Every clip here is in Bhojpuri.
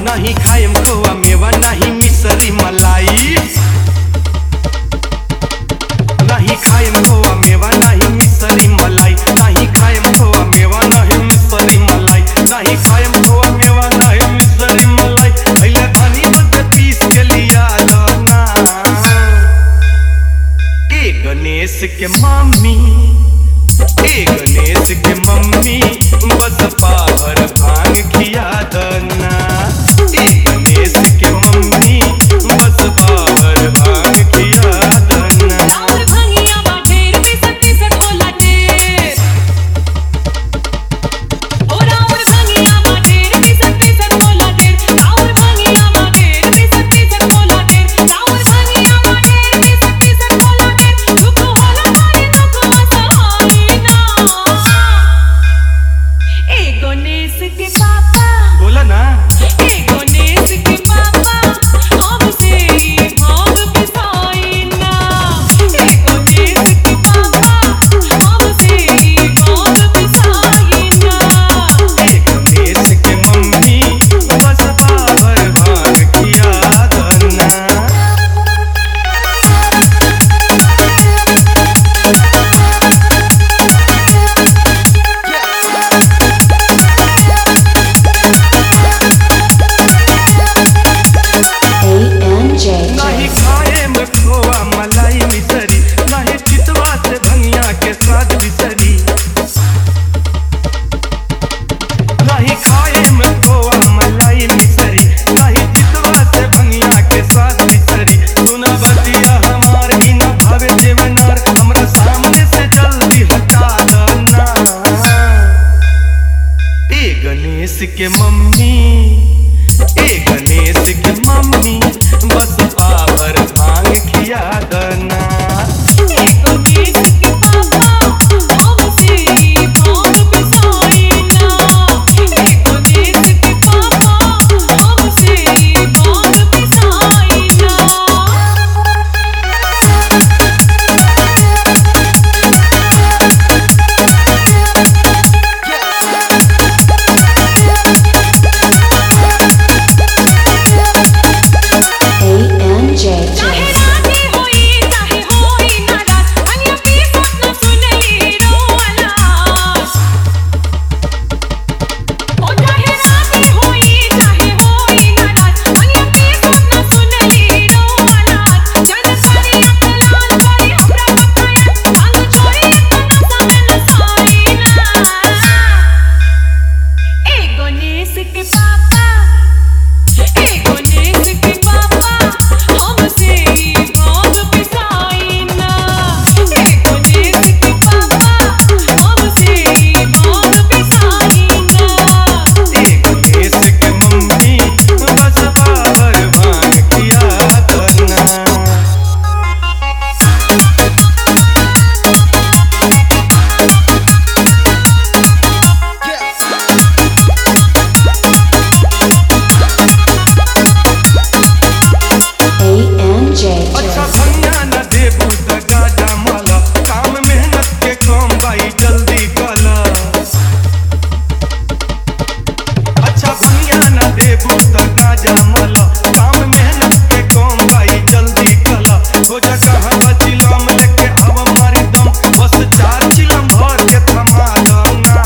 नहीं खाएम खोआ मेवा नहीं मिसरी मलाई, नहीं खाएम खोआ मेवा नहीं मिसरी मलाई, नहीं खाएम खोआ मेवा नहीं मिसरी मलाई, नहीं खाएम खोआ मेवा नहीं मिसरी मलाई। पहले धनी बद पीस के लिया लाना ए गणेश के मम्मी, ए गणेश के मम्मी बस पावर भांग खिया दना, ए गणेश के मम्मी बस पावर भांग खिया दना। राउर भंगिया बा ढेर पिसत खोला ढेर, ओ राउर भंगिया बा ढेर पिसत खोला ढेर, राउर भंगिया बा ढेर पिसत खोला ढेर, राउर भंगिया बा ढेर पिसत खोला ढेर। दुख होला मारे दुख असहाय ना, ए गणेश के पापा बोला ना, ए गणेश के पापा हमसे ही भाव पिसाई ना, ए गणेश के पापा हमसे ही भाव पिसाई ना। ए गणेश के मम्मी बस पावर भांग खिया दना। नहीं खाए में खोआ मलाई मिसरी, नहीं चितवा से भंगिया के स्वाद बिसरी, नहीं खाए में खोआ मलाई मिसरी, नहीं चितवा से भंगिया के स्वाद बिसरी। सुना बतिया हमार ही न भावे जेवनार, हमरा सामने से जल्दी हटा दना ए गणेश के मम्मी, ए गणेश के मम्मी बस पावर भांग खिया दना। ए गणेश के पापा हमसे ही भाव पिसाई ना, ए गणेश के पापा हमसे ही भाव पिसाई ना। चाहे राजी होई चाहे होई नाराज, अन्य की सपना सुनली रोअलास। ओ चाहे राजी होई चाहे होई नाराज, अन्य की सपना सुनली रोअलास। जन करी अकलाल करी हमरा बताया, भांग छोड़ी अपना समय नसाई ना। ए गणेश के पापा, ए गणेश के पापा हमसे ही भाव पिसाई ना, ए गणेश के पापा हमसे ही भाव पिसाई ना। ए गणेश के मम्मी बस पावर भांग खिया दना। अच्छा भंगिया न देबू त गाजा माला, काम मेहनत के कम बाई जल्दी कला। अच्छा भंगिया न देबू त गाजा माला, काम मेहनत के कम बाई जल्दी कला। हो जा कहाँ बचिलम लेके अब मारी दम, बस 4 चिलम भर के थमा दना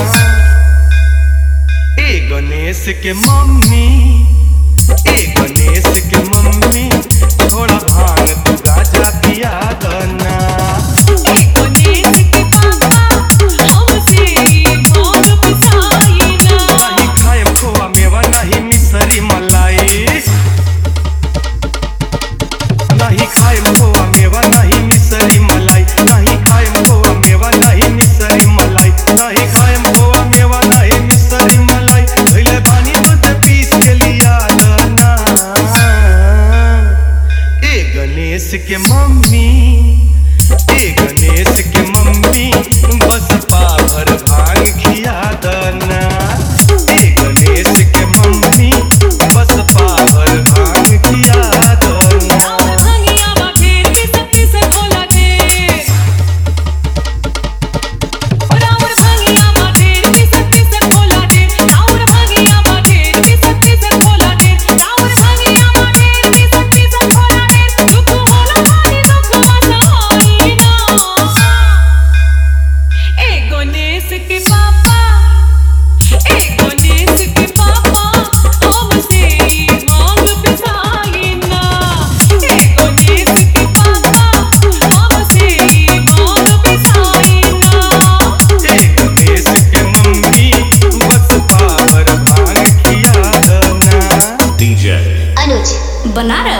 ए गणेश के मम्मी, ए गणेश के मम्मी थोड़ा भांग तू गाजा पिया दना। ए गणेश के पापा हमसे ही भाव पिसाई ना, नहीं खाएम खोआ मेवा नहीं मिसरी मलाई, नहीं खाएम खोआ मेवा नहीं मिसरी मलाई, नहीं खाएम खोआ मेवा नहीं मिसरी मलाई, नहीं खाएम खोआ मेवा नहीं मिसरी मलाई। पहले बानी बद पीस के लिया दना ए गणेश के मम्मी, ए गणेश के मम्मी बस पावर भांग खिया दना, ए गणेश के मम्मी बस पावर भांग खिया दना। राउर भंगिया बा ढेर पिसत खोला ढेर, ओ राउर भंगिया बा ढेर पिसत खोला ढेर, राउर भंगिया बा ढेर पिसत खोला बनारस।